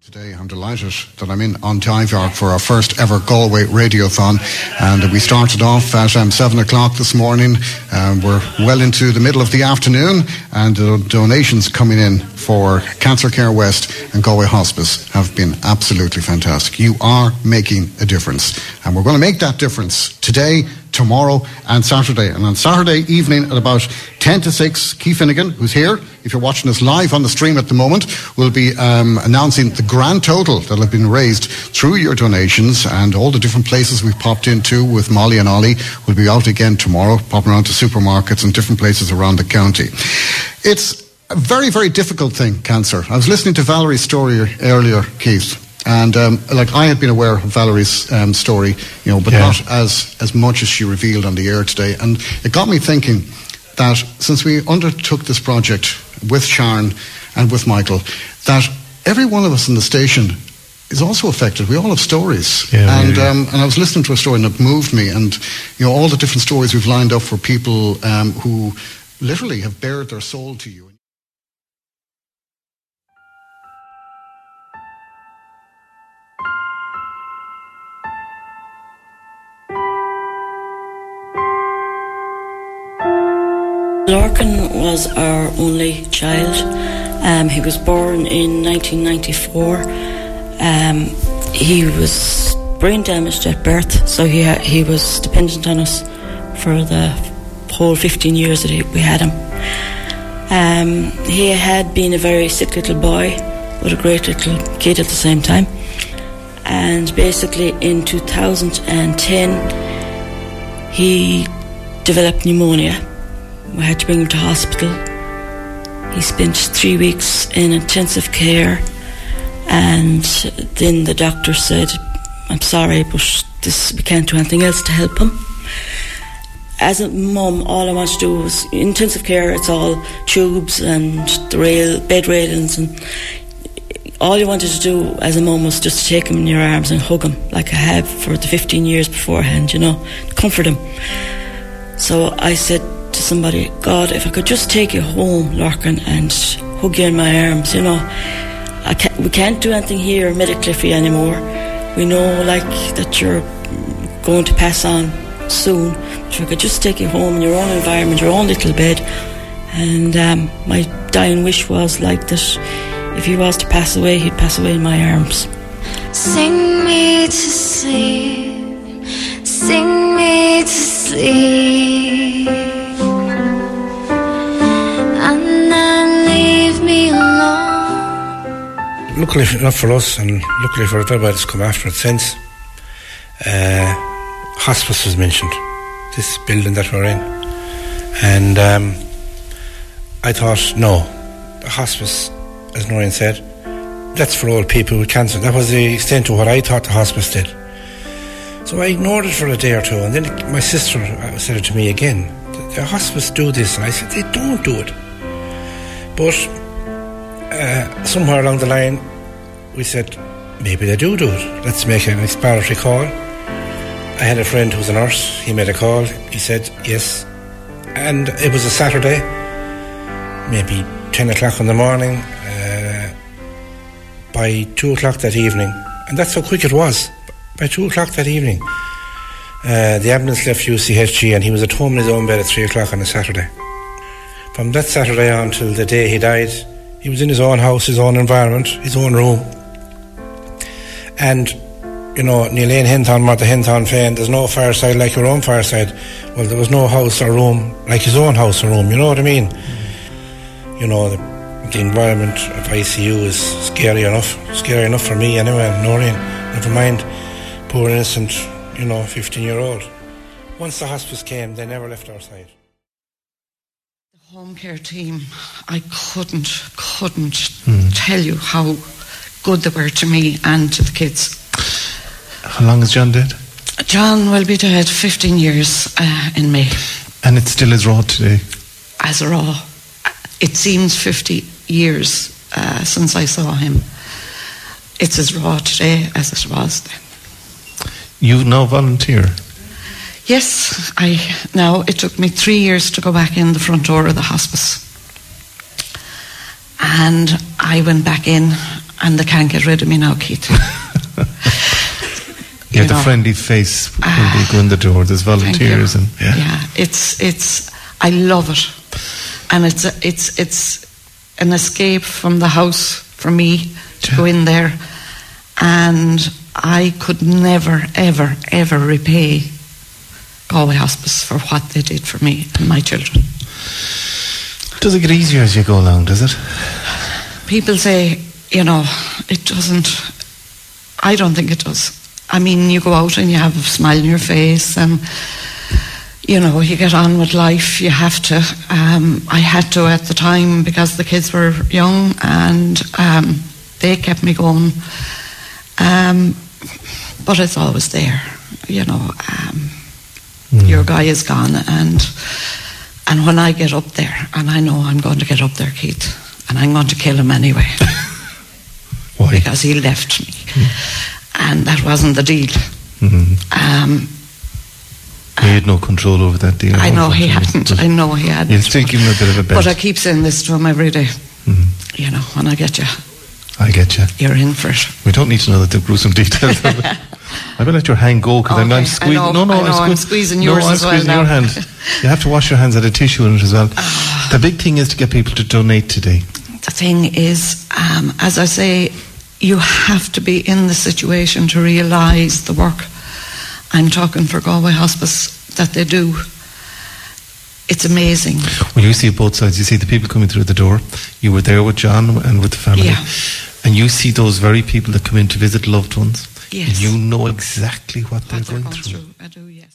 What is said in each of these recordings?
Today I'm delighted that I'm in Ontario for our first ever Galway Radiothon, and we started off at 7 o'clock this morning. We're well into the middle of the afternoon, and the donations coming in for Cancer Care West and Galway Hospice have been absolutely fantastic. You are making a difference, and we're going to make that difference today, tomorrow and Saturday. And on Saturday evening at about 10 to 6, Keith Finnegan, who's here, if you're watching us live on the stream at the moment, will be announcing the grand total that have been raised through your donations, and all the different places we've popped into with Molly and Ollie will be out again tomorrow, popping around to supermarkets and different places around the county. It's a very, very difficult thing, cancer. I was listening to Valerie's story earlier, Keith, and I had been aware of Valerie's story, but not as much as she revealed on the air today. And it got me thinking that since we undertook this project with Sharon and with Michael, that every one of us in the station is also affected. We all have stories. And I was listening to a story and it moved me, and all the different stories we've lined up for people who literally have bared their soul to you. Lorcan was our only child. He was born in 1994. He was brain damaged at birth, so he was dependent on us for the whole 15 years that we had him. He had been a very sick little boy, but a great little kid at the same time. And basically in 2010, he developed pneumonia. We had to bring him to hospital. He spent 3 weeks in intensive care, and then the doctor said, "I'm sorry, but we can't do anything else to help him." As a mum, all I want to do was intensive care. It's all tubes and the bed railings, and all you wanted to do as a mum was just to take him in your arms and hug him, like I have for the 15 years beforehand, comfort him. So I said to somebody, "God, if I could just take you home, Lorcan, and hug you in my arms, we can't do anything here medically for you anymore. We know that you're going to pass on soon, but if I could just take you home in your own environment, your own little bed." And my dying wish was that if he was to pass away, he'd pass away in my arms. Sing me to sleep, sing me to sleep, and then leave me alone. Luckily not for us, and luckily for everybody that's come after it since, hospice was mentioned, this building that we're in. And I thought, no, the hospice, as Noreen said, that's for old people with cancer. That was the extent of what I thought the hospice did. So I ignored it for a day or two, and then my sister said it to me again. The hospice do this, and I said, they don't do it. But somewhere along the line, we said, maybe they do it. Let's make an exploratory call. I had a friend who was a nurse. He made a call. He said yes. And it was a Saturday, maybe 10 o'clock in the morning. By 2 o'clock that evening, and that's how quick it was, by 2 o'clock that evening, the ambulance left UCHG, and he was at home in his own bed at 3 o'clock on a Saturday. From that Saturday on till the day he died, he was in his own house, his own environment, his own room. And Níl Henton mar the Henton fan, there's no fireside like your own fireside. Well, there was no house or room like his own house or room, you know what I mean? The environment of ICU is scary enough for me anyway, Noreen, never mind poor innocent 15-year-old. Once the hospice came, they never left our side. The home care team, I couldn't tell you how good they were to me and to the kids. How long is John dead? John will be dead 15 years in May. And it still is raw today? As raw. It seems 50 years since I saw him. It's as raw today as it was then. You now volunteer? Yes, it took me 3 years to go back in the front door of the hospice. And I went back in and they can't get rid of me now, Keith. Yeah, the friendly face when they go in the door. There's volunteers and it's. I love it, and it's an escape from the house for me to go in there, and I could never, ever, ever repay Galway Hospice for what they did for me and my children. Does it get easier as you go along, does it? People say, it doesn't. I don't think it does. I mean, you go out and you have a smile on your face and, you get on with life. You have to. I had to at the time because the kids were young and they kept me going. But it's always there, Your guy is gone and when I get up there, and I know I'm going to get up there, Keith, and I'm going to kill him anyway. Why? Because he left me. And that wasn't the deal. He had no control over that deal. I know he hadn't. You'll still give him a bit of a bet. But I keep saying this to him every day. When I get you. I get you. You're in for it. We don't need to know the gruesome details of it. I will let your hand go because I'm squeezing. I'm squeezing yours as well. I'm squeezing your hand. You have to wash your hands. Add a tissue in it as well. The big thing is to get people to donate today. The thing is, as I say, you have to be in the situation to realise the work. I'm talking for Galway Hospice that they do. It's amazing. Well, you see both sides. You see the people coming through the door. You were there with John and with the family. Yeah. And you see those very people that come in to visit loved ones. Yes. You know exactly what they're going through. I do, yes.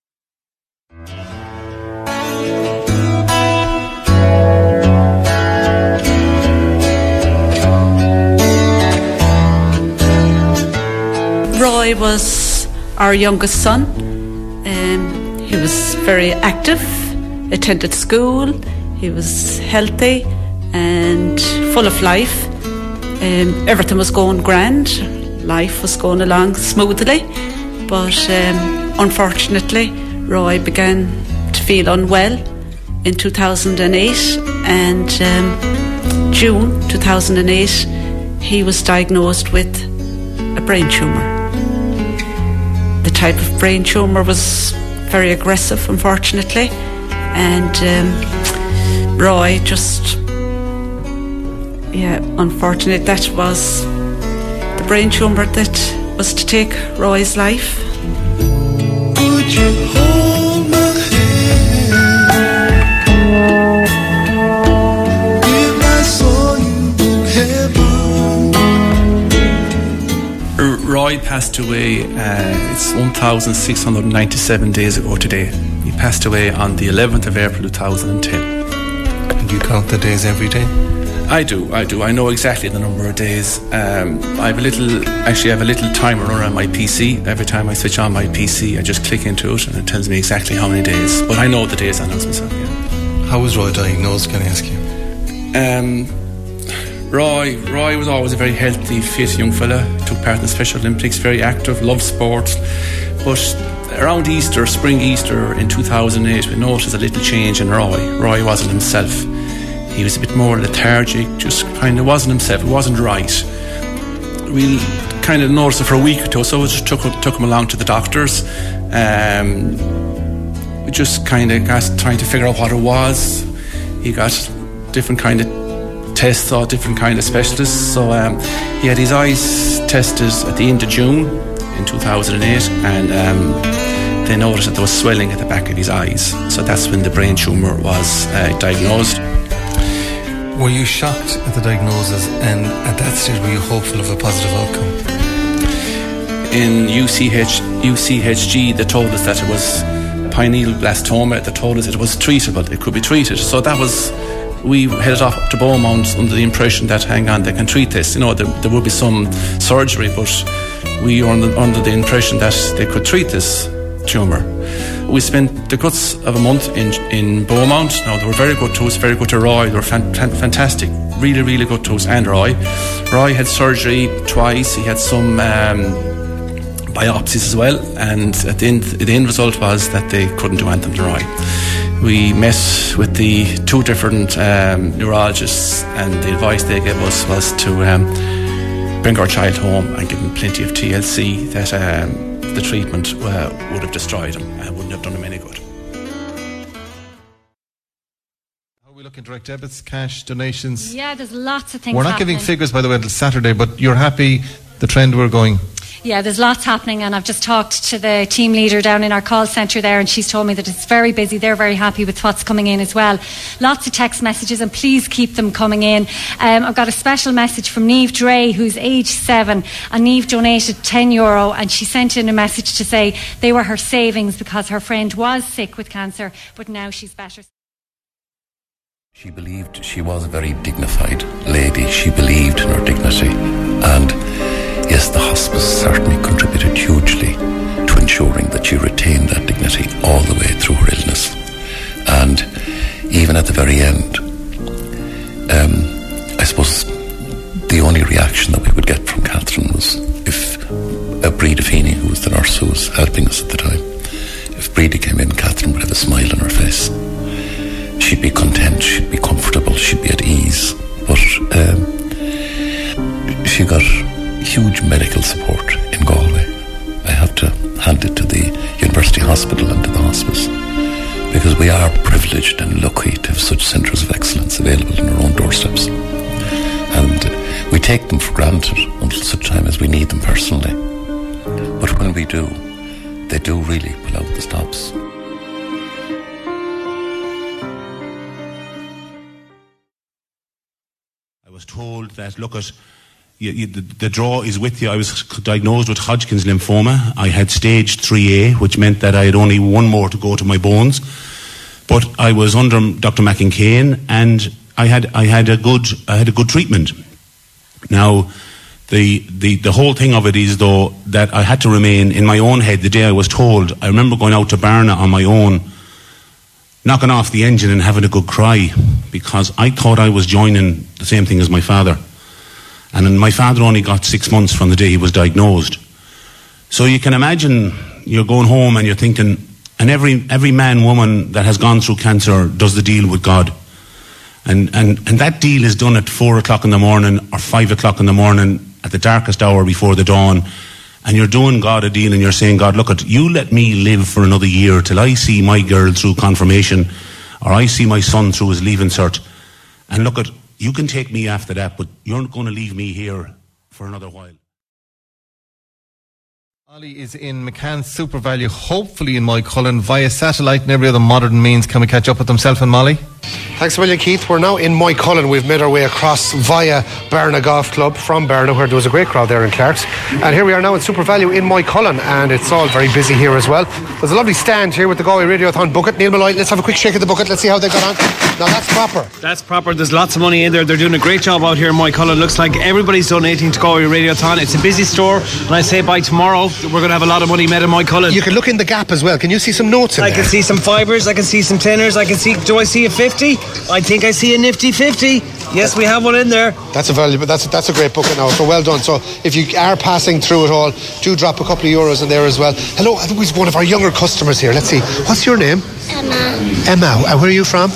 Roy was our youngest son. He was very active, attended school, he was healthy and full of life. Everything was going grand, life was going along smoothly, but unfortunately Roy began to feel unwell in 2008, and June 2008 he was diagnosed with a brain tumour. The type of brain tumour was very aggressive, unfortunately, and Roy just, unfortunately, that was the brain tumour that was to take Roy's life. Would you hold my hand if I saw you in heaven? Roy passed away, it's 1,697 days ago today. He passed away on the 11th of April 2010. And you count the days every day? I do. I know exactly the number of days. I have a little timer on my PC. Every time I switch on my PC, I just click into it and it tells me exactly how many days. But I know the days I know myself, yeah. How was Roy diagnosed, can I ask you? Roy was always a very healthy, fit young fella. Took part in the Special Olympics, very active, loved sports. But around Easter, spring Easter in 2008, we noticed a little change in Roy. Roy wasn't himself. He was a bit more lethargic, just kind of wasn't himself, he wasn't right. We kind of noticed it for a week or two, so we just took him along to the doctors. We just kind of got trying to figure out what it was. He got different kind of tests or different kind of specialists. So he had his eyes tested at the end of June in 2008, and they noticed that there was swelling at the back of his eyes. So that's when the brain tumour was diagnosed. Were you shocked at the diagnosis, and at that stage were you hopeful of a positive outcome? In UCHG, they told us that it was pineoblastoma. They told us it was treatable, it could be treated. So that was, we headed off to Beaumont under the impression that, hang on, they can treat this. You know, there would be some surgery, but we were under the impression that they could treat this tumour. We spent the guts of a month in Beaumont. Now, they were very good to us, very good to Roy. They were fantastic, really, really good to us and Roy. Roy had surgery twice. He had some biopsies as well, and at the end result was that they couldn't do anything to Roy. We met with the two different neurologists, and the advice they gave us was to bring our child home and give him plenty of TLC, that the treatment would have destroyed him and wouldn't have done him any good. How are we looking? Direct debits, cash, donations? Yeah, there's lots of things We're not happening. giving figures, by the way, until Saturday, but you're happy the trend we're going? Yeah, there's lots happening, and I've just talked to the team leader down in our call centre there, and she's told me that it's very busy. They're very happy with what's coming in as well. Lots of text messages, and please keep them coming in. I've got a special message from Niamh Dre, who's age 7, and Niamh donated €10, and she sent in a message to say they were her savings because her friend was sick with cancer, but now she's better. She believed she was a very dignified lady. She believed in her dignity, and yes, the hospice certainly contributed hugely to ensuring that she retained that dignity all the way through her illness. And even at the very end, I suppose the only reaction that we would get from Catherine was if Breda Feeney, who was the nurse who was helping us at the time, if Breda came in, Catherine would have a smile on her face. She'd be content, she'd be comfortable, she'd be at ease. But she got huge medical support in Galway. I have to hand it to the University Hospital and to the hospice, because we are privileged and lucky to have such centres of excellence available on our own doorsteps. And we take them for granted until such time as we need them personally. But when we do, they do really pull out the stops. I was told that, look at, the draw is with you. I was diagnosed with Hodgkin's lymphoma. I had stage 3A, which meant that I had only one more to go to my bones. But I was under Dr. McIncain, and I had a good treatment. Now, the whole thing of it is, though, that I had to remain in my own head the day I was told. I remember going out to Barna on my own, knocking off the engine and having a good cry, because I thought I was joining the same thing as my father. And then my father only got 6 months from the day he was diagnosed. So you can imagine you're going home and you're thinking, and every man, woman that has gone through cancer does the deal with God. And that deal is done at 4 o'clock in the morning or 5 o'clock in the morning at the darkest hour before the dawn. And you're doing God a deal and you're saying, God, look, you let me live for another year till I see my girl through confirmation, or I see my son through his leaving cert. And look, you can take me after that, but you're not going to leave me here for another while. Ollie is in McCann Super Value, hopefully in Moycullen, via satellite and every other modern means. Can we catch up with himself and Molly? Thanks a million, Keith. We're now in Moycullen. We've made our way across via Barna Golf Club from Barna, where there was a great crowd there in Clark's. And here we are now in Super Value in Moycullen, and it's all very busy here as well. There's a lovely stand here with the Galway Radiothon bucket. Neil Malloy, let's have a quick shake of the bucket. Let's see how they got on. Now that's proper. That's proper. There's lots of money in there. They're doing a great job out here in Moycullen. Looks like everybody's donating to Galway Radiothon. It's a busy store, and I say by tomorrow we're going to have a lot of money made in Moycullen. You can look in the gap as well. Can you see some notes in there? I can see some fibres. I can see some tenors. Do I see a 50? I think I see a nifty 50. Yes, we have one in there. That's a valuable. That's a great bucket now. So well done. So if you are passing through it all, do drop a couple of euros in there as well. Hello, I think he's one of our younger customers here. Let's see. What's your name? Emma. Where are you from?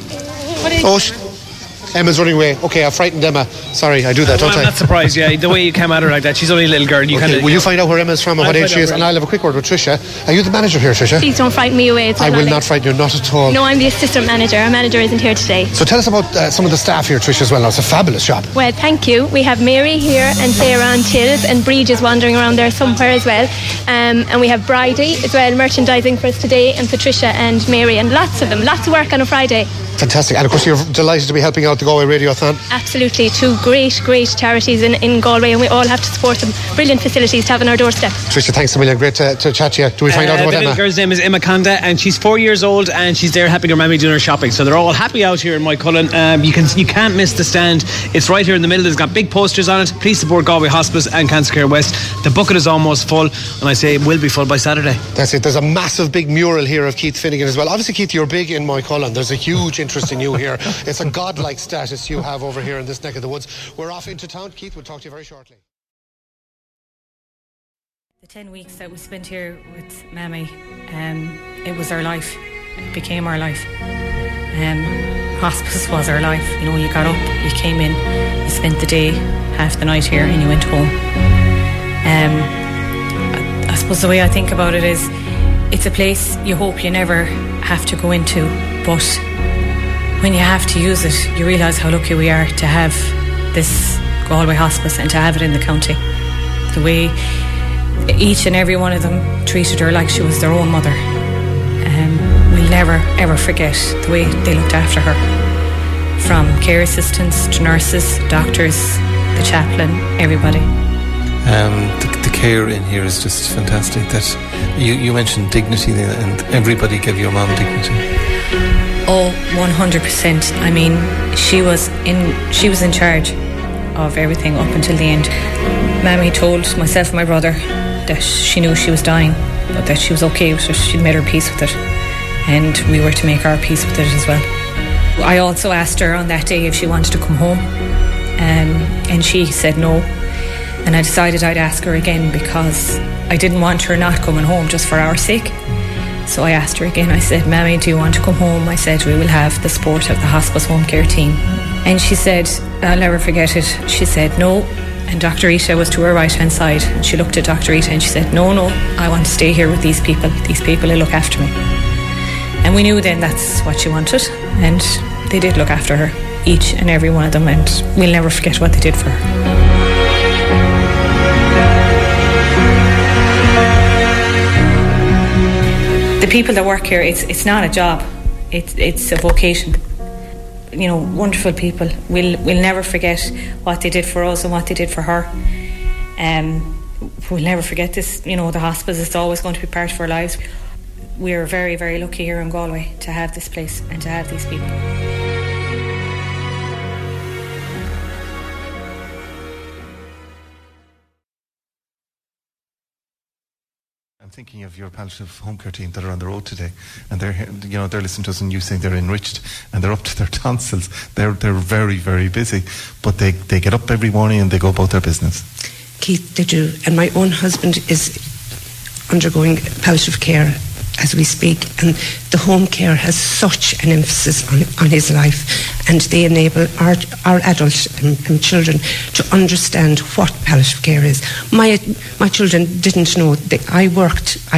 Emma's running away. Okay, I frightened Emma. Sorry, I do that, don't I? I'm not surprised, yeah. The way you came at her like that. She's only a little girl. Will you find out where Emma's from and what age she is? And I'll have a quick word with Tricia. Are you the manager here, Tricia? Please don't frighten me away. I will not frighten you, not at all. No, I'm the assistant manager. Our manager isn't here today. So tell us about some of the staff here, Tricia, as well. Now, it's a fabulous shop. Well, thank you. We have Mary here and Sarah on tills, and Breed is wandering around there somewhere as well. And we have Bridie as well, merchandising for us today, and Patricia and Mary, and lots of them. Lots of work on a Friday. Fantastic. And of course you're delighted to be helping out the Galway Radiothon. Absolutely. Two great charities in Galway, and we all have to support them. Brilliant facilities to have on our doorstep. Tricia, thanks a million. Great to chat to you. Do we find out about Emma? The little girl's name is Emma Conda, and she's 4 years old, and she's there helping her mammy doing her shopping. So they're all happy out here in Moycullen. You can't miss the stand. It's right here in the middle. It's got big posters on it. Please support Galway Hospice and Cancer Care West. The bucket is almost full, and I say it will be full by Saturday. That's it. There's a massive big mural here of Keith Finnegan as well. Obviously, Keith, you're big in Moycullen. There's a huge interest in you here. It's a godlike status you have over here in this neck of the woods. We're off into town. Keith, we'll talk to you very shortly. The 10 weeks that we spent here with Mammy, it was our life. It became our life. Hospice was our life. You know, you got up, you came in, you spent the day, half the night here, and you went home. I suppose the way I think about it is, it's a place you hope you never have to go into, but when you have to use it, you realise how lucky we are to have this Galway Hospice and to have it in the county. The way each and every one of them treated her like she was their own mother. We'll never ever forget the way they looked after her, from care assistants to nurses, doctors, the chaplain, everybody. The care in here is just fantastic. That you mentioned dignity there, and everybody gave your mum dignity. Oh, 100%. I mean, she was in charge of everything up until the end. Mammy told myself and my brother that she knew she was dying, but that she was okay with it. She'd made her peace with it, and we were to make our peace with it as well. I also asked her on that day if she wanted to come home, and she said no. And I decided I'd ask her again, because I didn't want her not coming home just for our sake. So I asked her again. I said, Mammy, do you want to come home? I said, we will have the support of the hospice home care team. And she said, I'll never forget it, she said no. And Dr. Rita was to her right hand side, and she looked at Dr. Rita and she said, no, I want to stay here with these people will look after me. And we knew then that's what she wanted, and they did look after her, each and every one of them, and we'll never forget what they did for her. The people that work here, it's not a job, it's a vocation. You know, wonderful people. We'll never forget what they did for us and what they did for her. We'll never forget this. You know, the hospice is always going to be part of our lives. We're very, very lucky here in Galway to have this place and to have these people. Thinking of your palliative home care team that are on the road today, and they're listening to us, and you saying they're enriched and they're up to their tonsils. They're very, very busy, but they get up every morning and they go about their business. Keith, they do. And my own husband is undergoing palliative care as we speak, and the home care has such an emphasis on his life, and they enable our adults and children to understand what palliative care is. My children didn't know that I work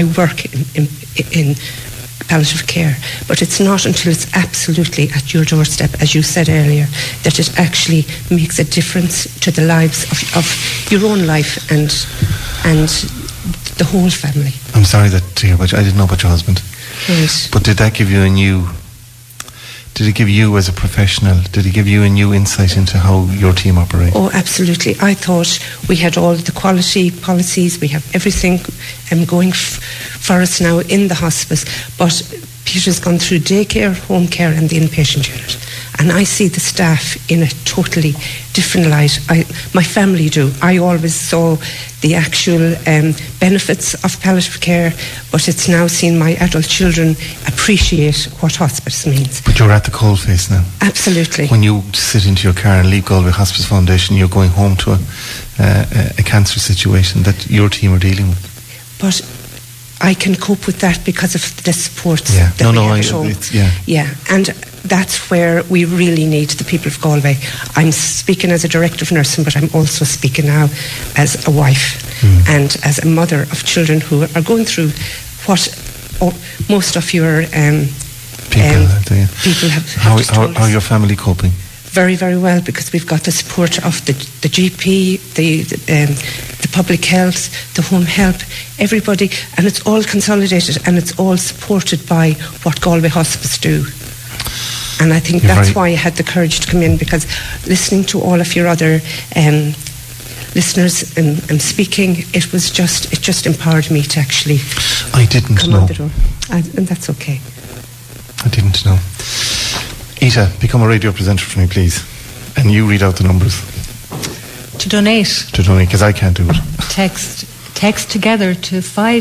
in palliative care, but it's not until it's absolutely at your doorstep, as you said earlier, that it actually makes a difference to the lives of your own life and the whole family. I'm sorry to hear about you. I didn't know about your husband. Right. But did that give you did it give you as a professional, did it give you a new insight into how your team operates? Oh, absolutely. I thought we had all the quality policies, we have everything going for us now in the hospice, but Peter's gone through daycare, home care and the inpatient unit. And I see the staff in a totally different light. My family do. I always saw the actual benefits of palliative care, but it's now seen my adult children appreciate what hospice means. But you're at the coalface now. Absolutely. When you sit into your car and leave Galway Hospice Foundation, you're going home to a cancer situation that your team are dealing with. But I can cope with that because of the support that we have at home. Yeah, and that's where we really need the people of Galway. I'm speaking as a director of nursing, but I'm also speaking now as a wife and as a mother of children who are going through what most of your people have How are your family coping? Very, very well, because we've got the support of the GP, the public health, the home help, everybody, and it's all consolidated and it's all supported by what Galway Hospice do. And I think that's why I had the courage to come in, because listening to all of your other listeners and speaking, it just empowered me to actually come out the door. And that's okay. I didn't know. Ita, become a radio presenter for me, please. And you read out the numbers. To donate. To donate, because I can't do it. Text together to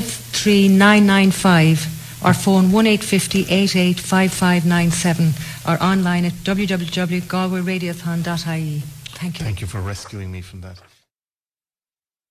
53995 or phone 1850 88 5597 or online at www.galwayradiothon.ie. Thank you. Thank you for rescuing me from that.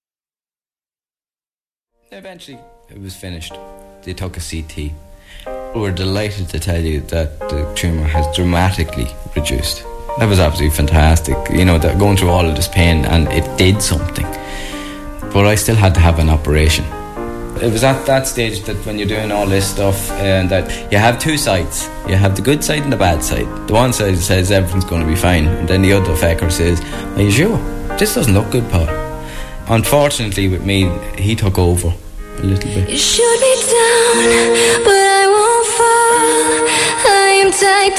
Eventually, it was finished. They took a CT. We're delighted to tell you that the tumour has dramatically reduced. That was absolutely fantastic, that going through all of this pain, and it did something. But I still had to have an operation. It was at that stage that when you're doing all this stuff, that you have two sides. You have the good side and the bad side. The one side says everything's going to be fine, and then the other fecker says, are you sure? This doesn't look good, Paul. Unfortunately with me, he took over a little bit. You shoot me down, but I won't fall. I am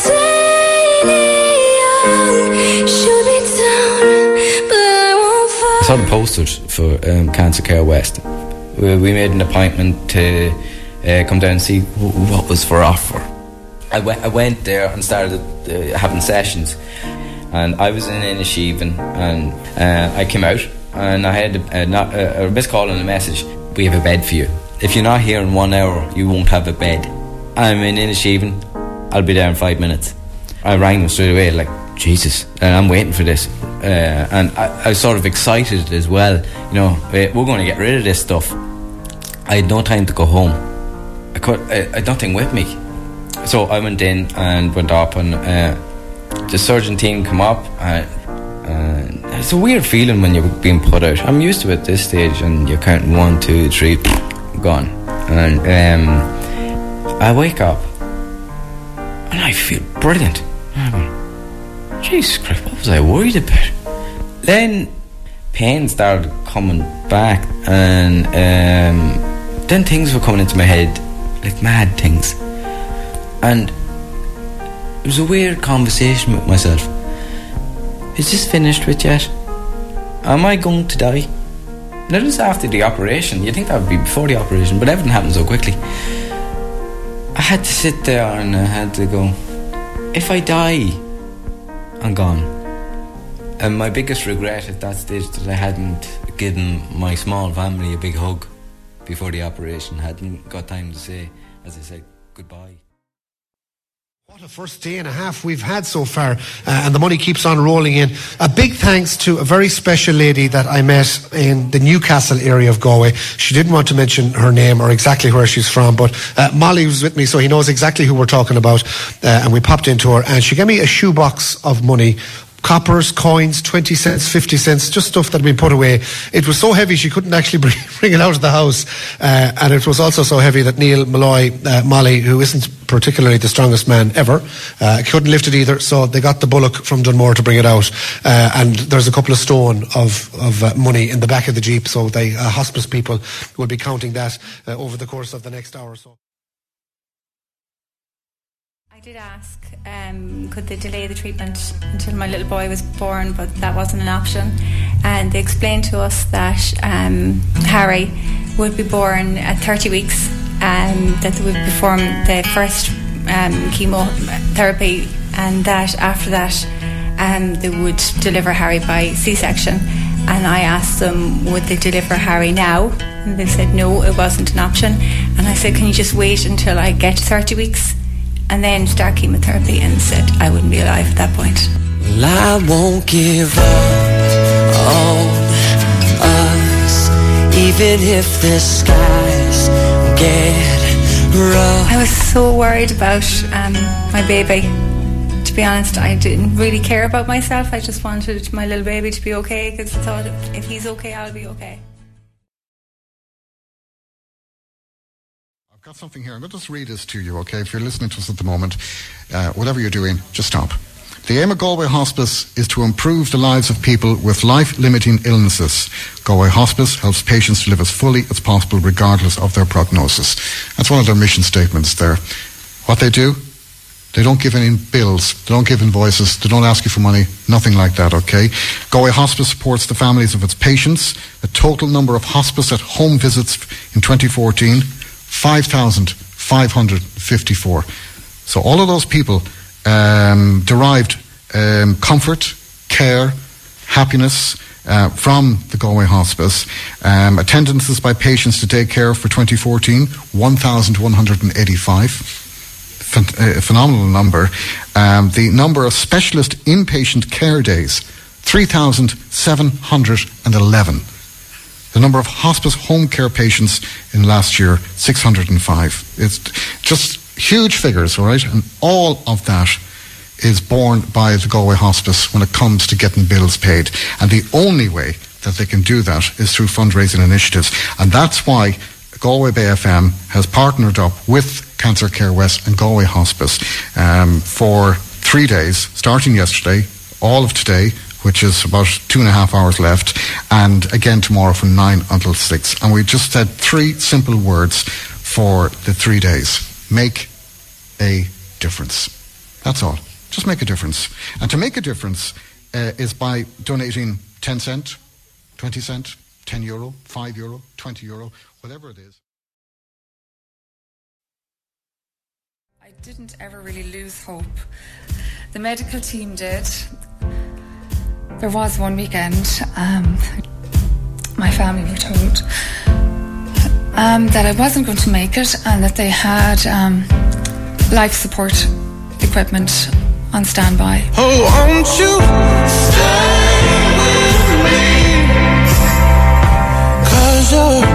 titanium. Shoot me down, but I won't fall. I saw the posters for Cancer Care West. We made an appointment to come down and see what was for offer. I went there and started having sessions, and I was in Inisheven, and I came out and I had a missed call and a message. We have a bed for you. If you're not here in 1 hour, you won't have a bed. I'm in Inisheven. I'll be there in 5 minutes. I rang them straight away, like, Jesus, and I'm waiting for this. And I was sort of excited as well. We're going to get rid of this stuff. I had no time to go home. I had nothing with me. So I went in and went up, and the surgeon team come up, and it's a weird feeling when you're being put out. I'm used to it at this stage, and you're counting 1, 2, 3, gone. And I wake up and I feel brilliant. Jesus Christ, what was I worried about? Then pain started coming back, and then things were coming into my head, like mad things. And it was a weird conversation with myself. Is this finished with yet? Am I going to die? Now this is after the operation. You'd think that would be before the operation, but everything happened so quickly. I had to sit there and I had to go, if I die, I'm gone. And my biggest regret at that stage that I hadn't given my small family a big hug before the operation. Hadn't got time to say, as I said, goodbye. What a first day and a half we've had so far, and the money keeps on rolling in. A big thanks to a very special lady that I met in the Newcastle area of Galway. She didn't want to mention her name or exactly where she's from, but Molly was with me, so he knows exactly who we're talking about, and we popped into her, and she gave me a shoebox of money. Coppers, coins, 20 cents, 50 cents, just stuff that had been put away. It was so heavy she couldn't actually bring it out of the house. And it was also so heavy that Neil Malloy, Molly, who isn't particularly the strongest man ever, couldn't lift it either. So they got the Bullock from Dunmore to bring it out. And there's a couple of stone of money in the back of the Jeep. So the hospice people will be counting that over the course of the next hour or so. I did ask, could they delay the treatment until my little boy was born, but that wasn't an option. And they explained to us that Harry would be born at 30 weeks, that they would perform the first chemotherapy, and that after that they would deliver Harry by C-section. And I asked them, would they deliver Harry now? And they said no, it wasn't an option. And I said, can you just wait until I get to 30 weeks and then start chemotherapy? And said I wouldn't be alive at that point. Well, I won't give up on us, even if the skies get rough. I was so worried about my baby. To be honest, I didn't really care about myself. I just wanted my little baby to be okay, because I thought if he's okay, I'll be okay. Got something here. I'm going to just read this to you, okay? If you're listening to us at the moment, whatever you're doing, just stop. The aim of Galway Hospice is to improve the lives of people with life-limiting illnesses. Galway Hospice helps patients to live as fully as possible regardless of their prognosis. That's one of their mission statements there. What they do, they don't give any bills, they don't give invoices, they don't ask you for money, nothing like that, okay? Galway Hospice supports the families of its patients. The total number of hospice at home visits in 2014, 5,554. So all of those people derived comfort, care, happiness from the Galway Hospice. Attendances by patients to day care for 2014, 1,185. Phenomenal number. The number of specialist inpatient care days, 3,711. The number of hospice home care patients in last year, 605. It's just huge figures, all right? And all of that is borne by the Galway Hospice when it comes to getting bills paid. And the only way that they can do that is through fundraising initiatives. And that's why Galway Bay FM has partnered up with Cancer Care West and Galway Hospice for 3 days, starting yesterday, all of today, which is about 2.5 hours left, and again tomorrow from 9 until 6. And we just said 3 simple words for the 3 days. Make a difference. That's all. Just make a difference. And to make a difference is by donating 10 cent, 20 cent, 10 euro, 5 euro, 20 euro, whatever it is. I didn't ever really lose hope. The medical team did. There was one weekend, my family were told that I wasn't going to make it and that they had life support equipment on standby. Oh, won't you stay with me? 'Cause you're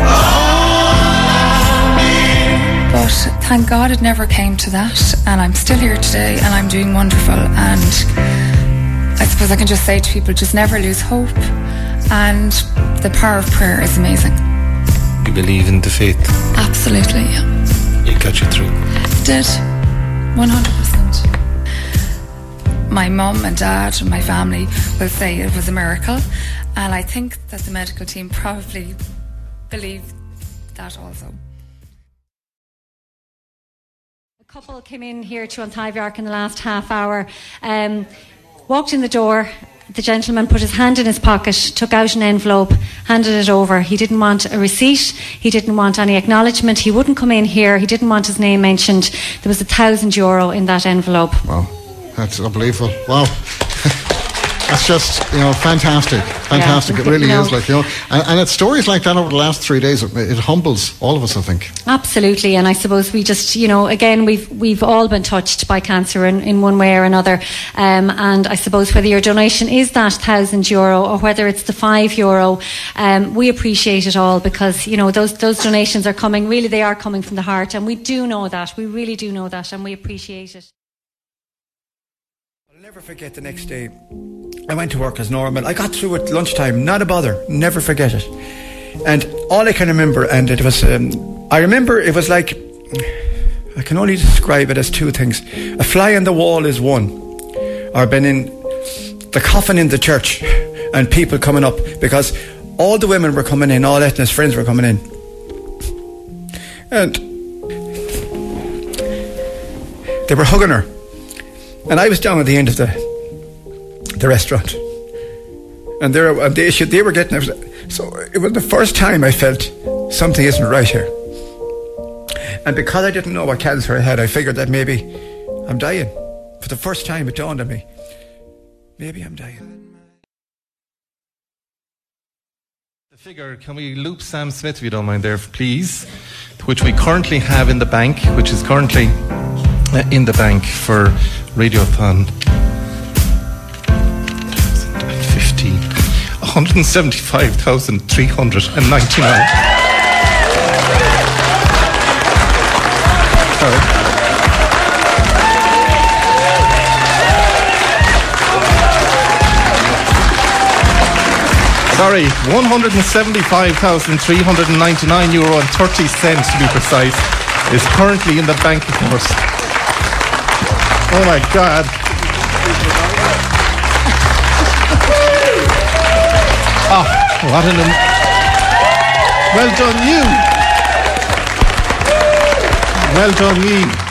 all I need. But thank God it never came to that, and I'm still here today and I'm doing wonderful. And I suppose I can just say to people, just never lose hope, and the power of prayer is amazing. You believe in the faith? Absolutely, yeah. It got you through? It did, 100%. My mum and dad and my family will say it was a miracle, and I think that the medical team probably believed that also. A couple came in here to Antibes in the last half hour, walked in the door. The gentleman put his hand in his pocket, took out an envelope, handed it over. He didn't want a receipt. He didn't want any acknowledgement. He wouldn't come in here. He didn't want his name mentioned. There was €1,000 in that envelope. Wow, that's unbelievable. Wow. That's just, fantastic. Fantastic. Yeah, it really is, and it's stories like that over the last 3 days. It humbles all of us, I think. Absolutely. And I suppose we just, again, we've all been touched by cancer in one way or another. And I suppose whether your donation is that €1,000 or whether it's the €5, we appreciate it all because, those donations are coming, really they are coming from the heart. And we do know that. We really do know that. And we appreciate it. I'll never forget the next day. I went to work as normal. I got through at lunchtime, not a bother, never forget it. And all I can remember, and it was, I remember it was like, I can only describe it as 2 things. A fly on the wall is one, or been in the coffin in the church, and people coming up, because all the women were coming in, all Etna's friends were coming in. And they were hugging her. And I was down at the end of the restaurant, and they were getting it. So it was the first time I felt something isn't right here. And because I didn't know what cancer I had, I figured that maybe I'm dying. For the first time it dawned on me, maybe I'm dying. The figure, can we loop Sam Smith, if you don't mind there, please, which we currently have in the bank, which is currently in the bank for Radiothon 2015, 175,399. Sorry, €175,399.30 to be precise, is currently in the bank account. Oh my God. What an... Well done, you. Well done, you.